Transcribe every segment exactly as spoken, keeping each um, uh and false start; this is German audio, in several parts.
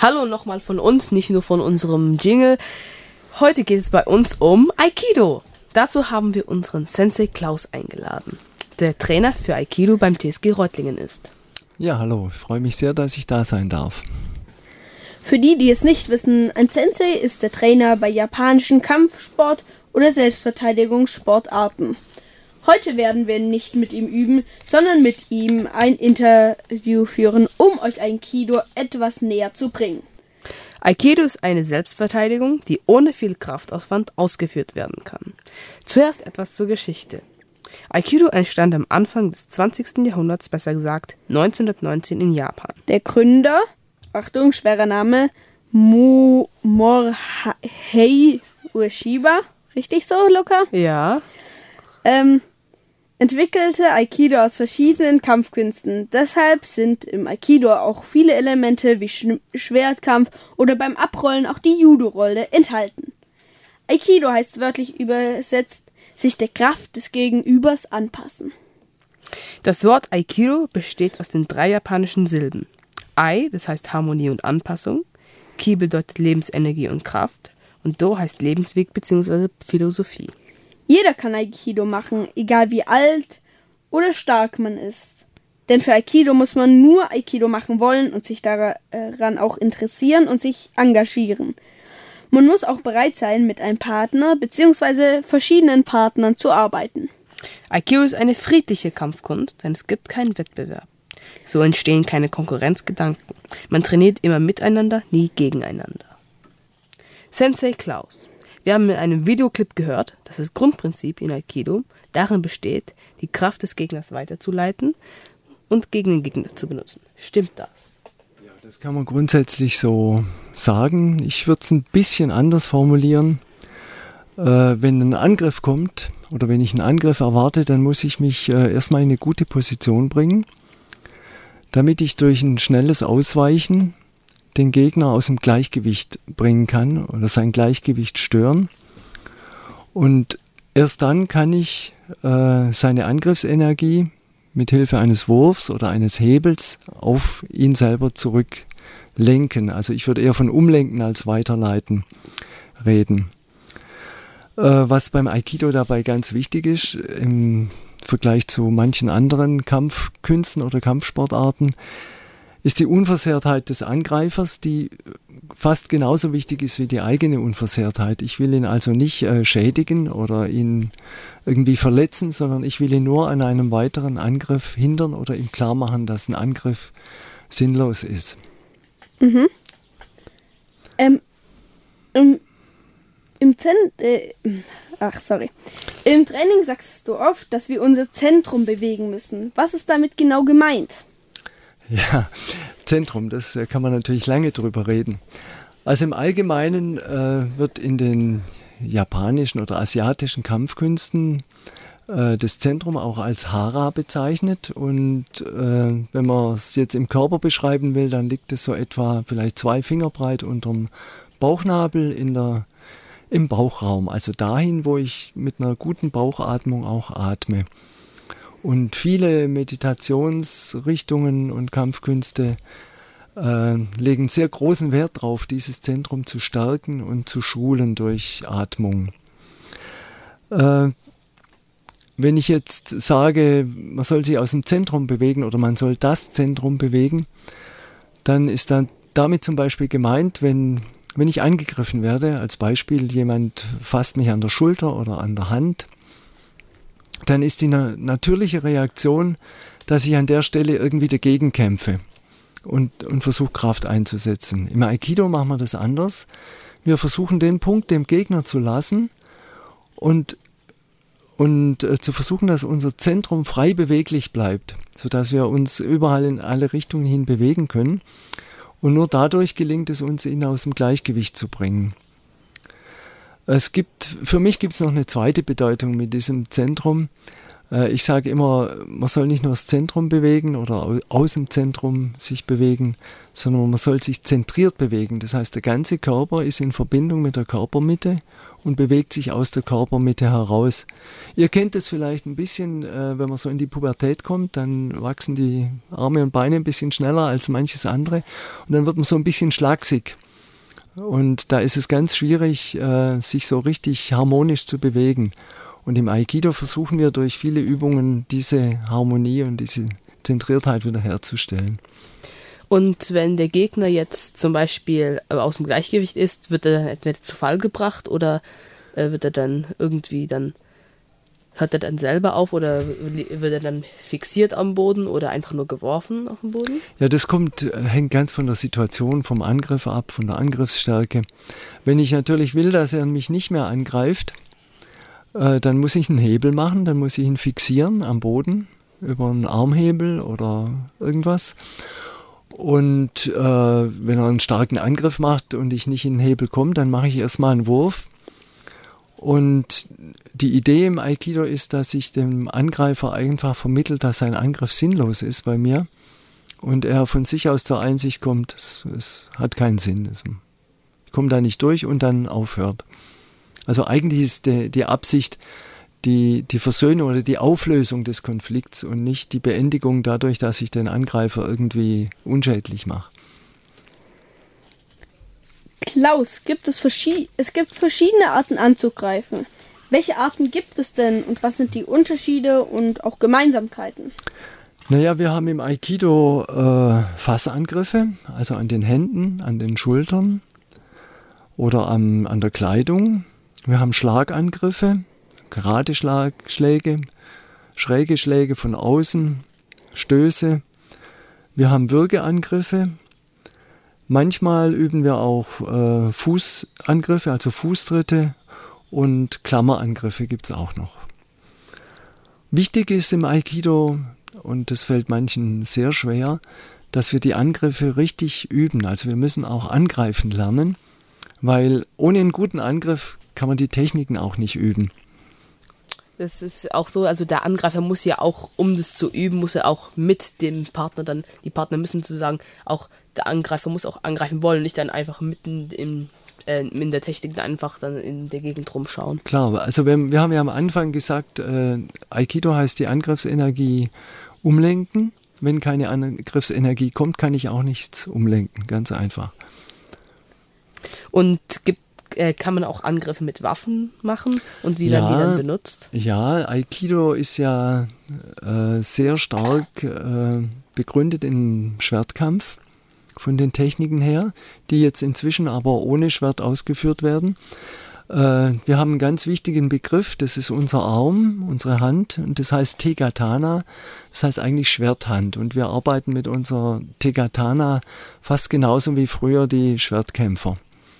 Hallo nochmal von uns, nicht nur von unserem Jingle. Heute geht es bei uns um Aikido. Dazu haben wir unseren Sensei Klaus eingeladen, der Trainer für Aikido beim T S G Reutlingen ist. Ja, hallo, ich freue mich sehr, dass ich da sein darf. Für die, die es nicht wissen, ein Sensei ist der Trainer bei japanischen Kampfsport- oder Selbstverteidigungssportarten. Heute werden wir nicht mit ihm üben, sondern mit ihm ein Interview führen, um euch Aikido etwas näher zu bringen. Aikido ist eine Selbstverteidigung, die ohne viel Kraftaufwand ausgeführt werden kann. Zuerst etwas zur Geschichte. Aikido entstand am Anfang des zwanzigsten Jahrhunderts, besser gesagt neunzehnhundertneunzehn in Japan. Der Gründer, Achtung, schwerer Name, Mo- Morihei Ueshiba, richtig so, Luca? Ja. Ähm, entwickelte Aikido aus verschiedenen Kampfkünsten. Deshalb sind im Aikido auch viele Elemente wie Sch- Schwertkampf oder beim Abrollen auch die Judo-Rolle enthalten. Aikido heißt wörtlich übersetzt, sich der Kraft des Gegenübers anpassen. Das Wort Aikido besteht aus den drei japanischen Silben. Ai, das heißt Harmonie und Anpassung. Ki bedeutet Lebensenergie und Kraft. Und Do heißt Lebensweg bzw. Philosophie. Jeder kann Aikido machen, egal wie alt oder stark man ist. Denn für Aikido muss man nur Aikido machen wollen und sich daran auch interessieren und sich engagieren. Man muss auch bereit sein, mit einem Partner bzw. verschiedenen Partnern zu arbeiten. Aikido ist eine friedliche Kampfkunst, denn es gibt keinen Wettbewerb. So entstehen keine Konkurrenzgedanken. Man trainiert immer miteinander, nie gegeneinander. Sensei Klaus. Wir haben in einem Videoclip gehört, dass das Grundprinzip in Aikido darin besteht, die Kraft des Gegners weiterzuleiten und gegen den Gegner zu benutzen. Stimmt das? Ja, das kann man grundsätzlich so sagen. Ich würde es ein bisschen anders formulieren. Äh, wenn ein Angriff kommt oder wenn ich einen Angriff erwarte, dann muss ich mich äh, erstmal in eine gute Position bringen, damit ich durch ein schnelles Ausweichen den Gegner aus dem Gleichgewicht bringen kann oder sein Gleichgewicht stören. Und erst dann kann ich äh, seine Angriffsenergie mit Hilfe eines Wurfs oder eines Hebels auf ihn selber zurücklenken. Also ich würde eher von Umlenken als Weiterleiten reden. Äh, was beim Aikido dabei ganz wichtig ist, im Vergleich zu manchen anderen Kampfkünsten oder Kampfsportarten, ist die Unversehrtheit des Angreifers, die fast genauso wichtig ist wie die eigene Unversehrtheit. Ich will ihn also nicht äh, schädigen oder ihn irgendwie verletzen, sondern ich will ihn nur an einem weiteren Angriff hindern oder ihm klar machen, dass ein Angriff sinnlos ist. Mhm. Ähm, im, im Zen- äh, ach, sorry. Im Training sagst du oft, dass wir unser Zentrum bewegen müssen. Was ist damit genau gemeint? Ja, Zentrum, das kann man natürlich lange drüber reden. Also im Allgemeinen äh, wird in den japanischen oder asiatischen Kampfkünsten äh, das Zentrum auch als Hara bezeichnet. Und äh, wenn man es jetzt im Körper beschreiben will, dann liegt es so etwa vielleicht zwei Finger breit unterm Bauchnabel in der, im Bauchraum. Also dahin, wo ich mit einer guten Bauchatmung auch atme. Und viele Meditationsrichtungen und Kampfkünste äh, legen sehr großen Wert darauf, dieses Zentrum zu stärken und zu schulen durch Atmung. Äh, wenn ich jetzt sage, man soll sich aus dem Zentrum bewegen oder man soll das Zentrum bewegen, dann ist dann damit zum Beispiel gemeint, wenn, wenn ich angegriffen werde, als Beispiel jemand fasst mich an der Schulter oder an der Hand, dann ist die na- natürliche Reaktion, dass ich an der Stelle irgendwie dagegen kämpfe und, und versuche Kraft einzusetzen. Im Aikido machen wir das anders. Wir versuchen den Punkt dem Gegner zu lassen und, und äh, zu versuchen, dass unser Zentrum frei beweglich bleibt, sodass wir uns überall in alle Richtungen hin bewegen können. Und nur dadurch gelingt es uns, ihn aus dem Gleichgewicht zu bringen. Es gibt, für mich gibt es noch eine zweite Bedeutung mit diesem Zentrum. Ich sage immer, man soll nicht nur das Zentrum bewegen oder aus dem Zentrum sich bewegen, sondern man soll sich zentriert bewegen. Das heißt, der ganze Körper ist in Verbindung mit der Körpermitte und bewegt sich aus der Körpermitte heraus. Ihr kennt es vielleicht ein bisschen, äh, wenn man so in die Pubertät kommt, dann wachsen die Arme und Beine ein bisschen schneller als manches andere und dann wird man so ein bisschen schlaksig. Und da ist es ganz schwierig, äh, sich so richtig harmonisch zu bewegen. Und im Aikido versuchen wir durch viele Übungen diese Harmonie und diese Zentriertheit wieder herzustellen. Und wenn der Gegner jetzt zum Beispiel aus dem Gleichgewicht ist, wird er dann entweder zu Fall gebracht oder äh, wird er dann irgendwie dann, hört er dann selber auf oder wird er dann fixiert am Boden oder einfach nur geworfen auf den Boden? Ja, das kommt, hängt ganz von der Situation, vom Angriff ab, von der Angriffsstärke. Wenn ich natürlich will, dass er mich nicht mehr angreift, äh, dann muss ich einen Hebel machen, dann muss ich ihn fixieren am Boden über einen Armhebel oder irgendwas. Und äh, wenn er einen starken Angriff macht und ich nicht in den Hebel komme, dann mache ich erstmal einen Wurf. Und die Idee im Aikido ist, dass ich dem Angreifer einfach vermittelt, dass sein Angriff sinnlos ist bei mir und er von sich aus zur Einsicht kommt, es, es hat keinen Sinn. Ich komme da nicht durch und dann aufhört. Also eigentlich ist die, die Absicht die, die Versöhnung oder die Auflösung des Konflikts und nicht die Beendigung dadurch, dass ich den Angreifer irgendwie unschädlich mache. Klaus, gibt es, verschi- es gibt verschiedene Arten anzugreifen. Welche Arten gibt es denn und was sind die Unterschiede und auch Gemeinsamkeiten? Naja, wir haben im Aikido äh, Fassangriffe, also an den Händen, an den Schultern oder am, an der Kleidung. Wir haben Schlagangriffe, gerade Schlag, Schläge, schräge Schläge von außen, Stöße. Wir haben Würgeangriffe. Manchmal üben wir auch äh, Fußangriffe, also Fußtritte und Klammerangriffe gibt es auch noch. Wichtig ist im Aikido, und das fällt manchen sehr schwer, dass wir die Angriffe richtig üben. Also wir müssen auch angreifen lernen, weil ohne einen guten Angriff kann man die Techniken auch nicht üben. Das ist auch so, also der Angreifer muss ja auch, um das zu üben, muss er auch mit dem Partner dann, die Partner müssen sozusagen auch, der Angreifer muss auch angreifen wollen, nicht dann einfach mitten in, äh, in der Technik einfach dann in der Gegend rumschauen. Klar, also wir, wir haben ja am Anfang gesagt, äh, Aikido heißt die Angriffsenergie umlenken. Wenn keine Angriffsenergie kommt, kann ich auch nichts umlenken, ganz einfach. Und gibt kann man auch Angriffe mit Waffen machen und wie ja, werden die dann benutzt? Ja, Aikido ist ja äh, sehr stark äh, begründet im Schwertkampf von den Techniken her, die jetzt inzwischen aber ohne Schwert ausgeführt werden. Äh, wir haben einen ganz wichtigen Begriff, das ist unser Arm, unsere Hand und das heißt Tegatana, das heißt eigentlich Schwerthand und wir arbeiten mit unserer Tegatana fast genauso wie früher die Schwertkämpfer.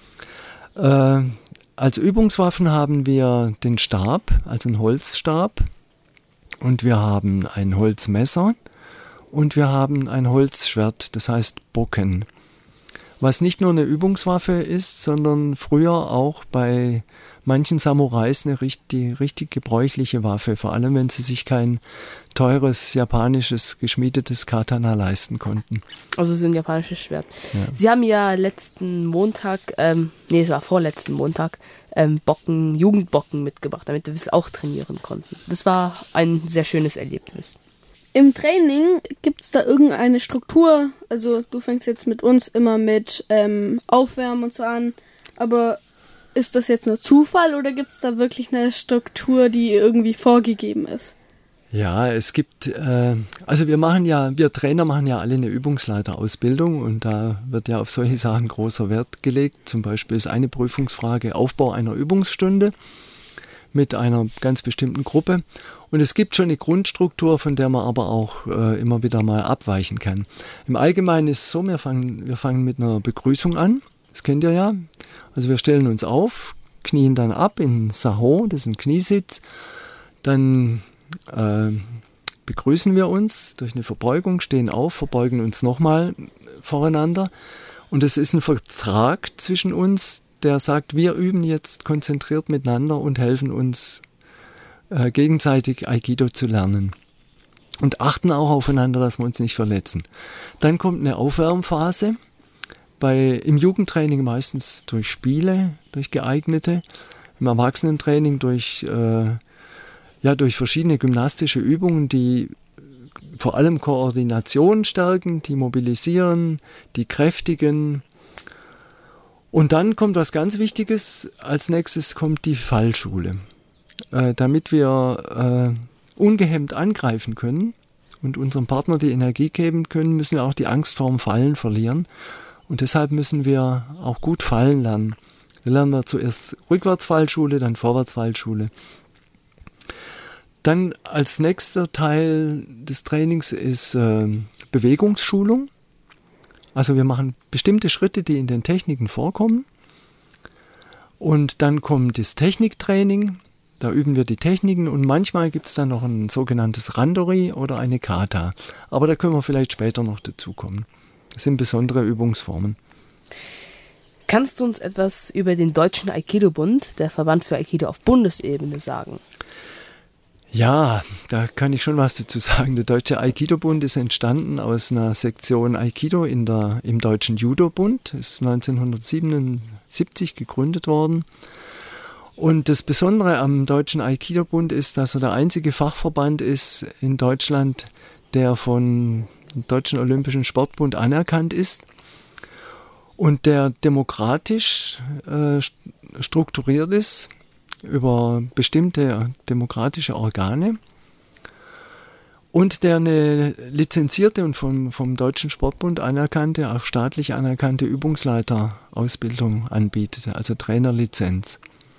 Äh, als Übungswaffen haben wir den Stab, also einen Holzstab, und wir haben ein Holzmesser und wir haben ein Holzschwert, das heißt Bokken. Was nicht nur eine Übungswaffe ist, sondern früher auch bei manchen Samurais eine richtig, richtig gebräuchliche Waffe, vor allem wenn sie sich kein teures japanisches geschmiedetes Katana leisten konnten. Also so ein japanisches Schwert. Ja. Sie haben ja letzten Montag, ähm, nee, es war vorletzten Montag, ähm, Bocken, Jugendbocken mitgebracht, damit wir es auch trainieren konnten. Das war ein sehr schönes Erlebnis. Im Training gibt es da irgendeine Struktur? Also du fängst jetzt mit uns immer mit ähm, Aufwärmen und so an, aber ist das jetzt nur Zufall oder gibt es da wirklich eine Struktur, die irgendwie vorgegeben ist? Ja, es gibt, äh, also wir machen ja, wir Trainer machen ja alle eine Übungsleiterausbildung und da wird ja auf solche Sachen großer Wert gelegt. Zum Beispiel ist eine Prüfungsfrage Aufbau einer Übungsstunde mit einer ganz bestimmten Gruppe. Und es gibt schon eine Grundstruktur, von der man aber auch äh, immer wieder mal abweichen kann. Im Allgemeinen ist es so, wir fangen, wir fangen mit einer Begrüßung an. Das kennt ihr ja. Also wir stellen uns auf, knien dann ab in Saho, das ist ein Kniesitz. Dann äh, begrüßen wir uns durch eine Verbeugung, stehen auf, verbeugen uns nochmal voreinander. Und es ist ein Vertrag zwischen uns, der sagt, wir üben jetzt konzentriert miteinander und helfen uns äh, gegenseitig Aikido zu lernen. Und achten auch aufeinander, dass wir uns nicht verletzen. Dann kommt eine Aufwärmphase. Bei, im Jugendtraining meistens durch Spiele, durch geeignete. im Erwachsenentraining durch, äh, ja, durch verschiedene gymnastische Übungen, die vor allem Koordination stärken, die mobilisieren, die kräftigen. Und dann kommt was ganz Wichtiges, als nächstes kommt die Fallschule. Äh, damit wir äh, ungehemmt angreifen können und unserem Partner die Energie geben können, müssen wir auch die Angst vorm Fallen verlieren. Und deshalb müssen wir auch gut fallen lernen. Da lernen wir zuerst Rückwärtsfallschule, dann Vorwärtsfallschule. Dann als nächster Teil des Trainings ist äh, Bewegungsschulung. Also wir machen bestimmte Schritte, die in den Techniken vorkommen. Und dann kommt das Techniktraining. Da üben wir die Techniken und manchmal gibt es dann noch ein sogenanntes Randori oder eine Kata. Aber da können wir vielleicht später noch dazu kommen. Das sind besondere Übungsformen. Kannst du uns etwas über den Deutschen Aikido-Bund, der Verband für Aikido auf Bundesebene, sagen? Ja, da kann ich schon was dazu sagen. Der Deutsche Aikido-Bund ist entstanden aus einer Sektion Aikido in der, im Deutschen Judo-Bund. Ist neunzehnhundertsiebenundsiebzig gegründet worden. Und das Besondere am Deutschen Aikido-Bund ist, dass er der einzige Fachverband ist in Deutschland, der vom Deutschen Olympischen Sportbund anerkannt ist und der demokratisch äh, strukturiert ist über bestimmte demokratische Organe und der eine lizenzierte und vom, vom Deutschen Sportbund anerkannte, auch staatlich anerkannte Übungsleiterausbildung anbietet, also Trainerlizenz.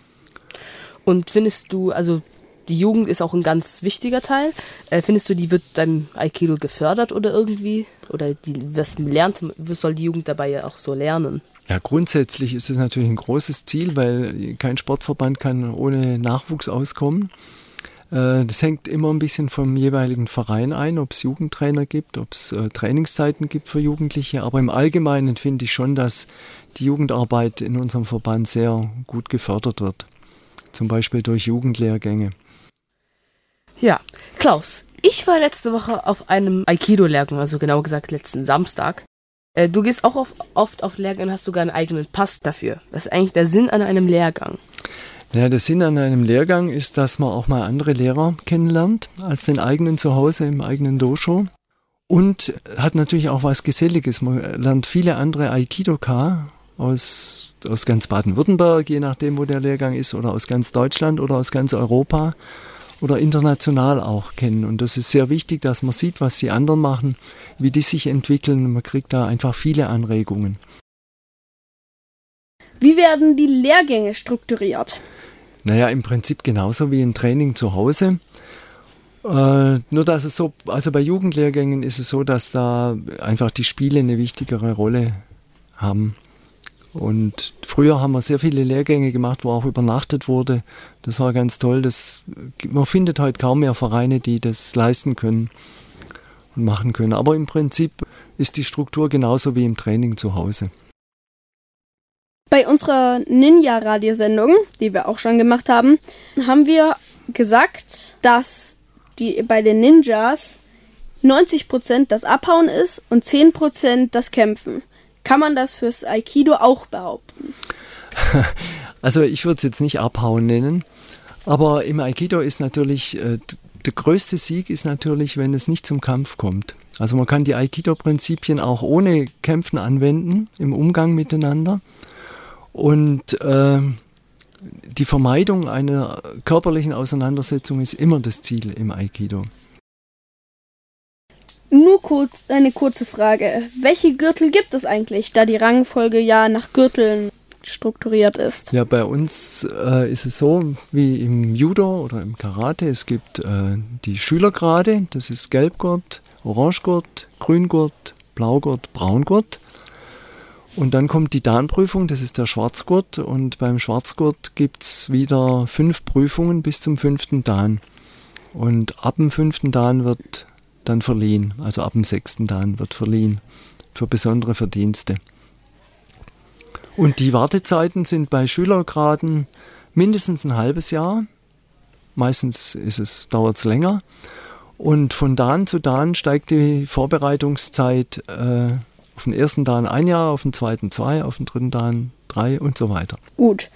Und findest du, also die Jugend ist auch ein ganz wichtiger Teil, äh, findest du, die wird beim Aikido gefördert oder irgendwie? Oder die, was lernt, was soll die Jugend dabei ja auch so lernen? Ja, grundsätzlich ist es natürlich ein großes Ziel, weil kein Sportverband kann ohne Nachwuchs auskommen. Äh, das hängt immer ein bisschen vom jeweiligen Verein ein, ob es Jugendtrainer gibt, ob es äh, Trainingszeiten gibt für Jugendliche. Aber im Allgemeinen finde ich schon, dass die Jugendarbeit in unserem Verband sehr gut gefördert wird. Zum Beispiel durch Jugendlehrgänge. Ja, Klaus, ich war letzte Woche auf einem Aikido-Lehrgang, also genau gesagt letzten Samstag. Äh, du gehst auch auf, oft auf Lehrgänge und hast sogar einen eigenen Pass dafür. Was ist eigentlich der Sinn an einem Lehrgang? Ja, der Sinn an einem Lehrgang ist, dass man auch mal andere Lehrer kennenlernt als den eigenen zu Hause im eigenen Dojo. Und hat natürlich auch was Geselliges. Man lernt viele andere Aikidoka aus, aus ganz Baden-Württemberg, je nachdem, wo der Lehrgang ist, oder aus ganz Deutschland oder aus ganz Europa oder international auch kennen. Und das ist sehr wichtig, dass man sieht, was die anderen machen, wie die sich entwickeln. Man kriegt da einfach viele Anregungen. Wie werden die Lehrgänge strukturiert? Naja, im Prinzip genauso wie ein Training zu Hause. Äh, nur dass es so, also bei Jugendlehrgängen ist es so, dass da einfach die Spiele eine wichtigere Rolle haben. Und früher haben wir sehr viele Lehrgänge gemacht, wo auch übernachtet wurde. Das war ganz toll. Das, man findet heute kaum mehr Vereine, die das leisten können und machen können. Aber im Prinzip ist die Struktur genauso wie im Training zu Hause. Bei unserer Ninja-Radiosendung, die wir auch schon gemacht haben, haben wir gesagt, dass die, bei den Ninjas neunzig Prozent das Abhauen ist und zehn Prozent das Kämpfen. Kann man das fürs Aikido auch behaupten? Also ich würde es jetzt nicht Abhauen nennen, aber im Aikido ist natürlich, äh, der größte Sieg ist natürlich, wenn es nicht zum Kampf kommt. Also man kann die Aikido-Prinzipien auch ohne Kämpfen anwenden, im Umgang miteinander. Und äh, die Vermeidung einer körperlichen Auseinandersetzung ist immer das Ziel im Aikido. Nur kurz eine kurze Frage. Welche Gürtel gibt es eigentlich, da die Rangfolge ja nach Gürteln strukturiert ist? Ja, bei uns äh, ist es so wie im Judo oder im Karate. Es gibt äh, die Schülergrade, das ist Gelbgurt, Orangegurt, Grüngurt, Blaugurt, Braungurt. Und dann kommt die Dan-Prüfung, das ist der Schwarzgurt. Und beim Schwarzgurt gibt es wieder fünf Prüfungen bis zum fünften Dan. Und ab dem fünften Dan wird dann verliehen, also ab dem sechsten Dan wird verliehen für besondere Verdienste. Und die Wartezeiten sind bei Schülergraden mindestens ein halbes Jahr, meistens ist es, dauert es länger. Und von Dan zu Dan steigt die Vorbereitungszeit äh, auf den ersten Dan ein Jahr, auf den zweiten zwei, auf den dritten Dan drei und so weiter. Gut.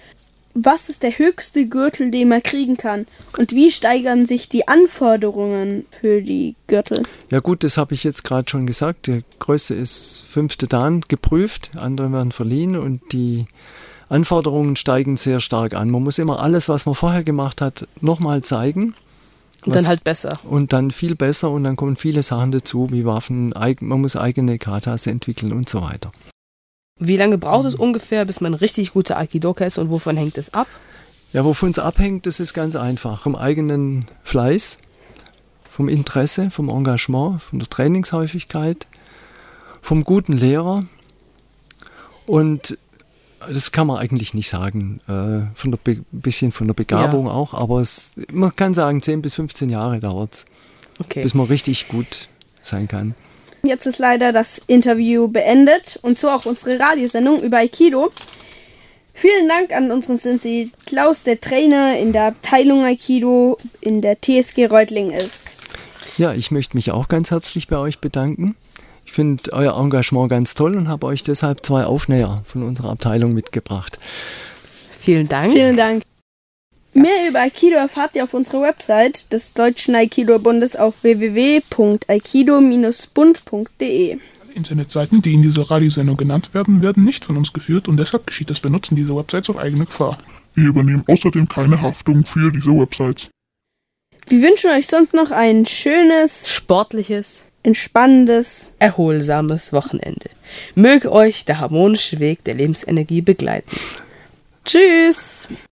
was ist der höchste Gürtel, den man kriegen kann? Und wie steigern sich die Anforderungen für die Gürtel? Ja gut, das habe ich jetzt gerade schon gesagt. Der größte ist fünfte Dan geprüft, andere werden verliehen und die Anforderungen steigen sehr stark an. Man muss immer alles, was man vorher gemacht hat, nochmal zeigen. Und dann halt besser. Und dann viel besser und dann kommen viele Sachen dazu, wie Waffen, man muss eigene Katas entwickeln und so weiter. Wie lange braucht es ungefähr, bis man richtig gute Aikidoka ist und wovon hängt es ab? Ja, wovon es abhängt, das ist ganz einfach. Vom eigenen Fleiß, vom Interesse, vom Engagement, von der Trainingshäufigkeit, vom guten Lehrer und das kann man eigentlich nicht sagen, äh, von der Be- bisschen von der Begabung ja. auch, aber es, man kann sagen, zehn bis fünfzehn Jahre dauert es, okay. bis man richtig gut sein kann. Jetzt ist leider das Interview beendet und so auch unsere Radiosendung über Aikido. Vielen Dank an unseren Sensei Klaus, der Trainer in der Abteilung Aikido in der T S G Reutlingen ist. Ja, ich möchte mich auch ganz herzlich bei euch bedanken. Ich finde euer Engagement ganz toll und habe euch deshalb zwei Aufnäher von unserer Abteilung mitgebracht. Vielen Dank. Vielen Dank. Mehr über Aikido erfahrt ihr auf unserer Website des Deutschen Aikido-Bundes auf w w w punkt aikido Bindestrich bund punkt d e. Internetseiten, die in dieser Radiosendung genannt werden, werden nicht von uns geführt und deshalb geschieht das Benutzen dieser Websites auf eigene Gefahr. Wir übernehmen außerdem keine Haftung für diese Websites. Wir wünschen euch sonst noch ein schönes, sportliches, entspannendes, erholsames Wochenende. Möge euch der harmonische Weg der Lebensenergie begleiten. Tschüss!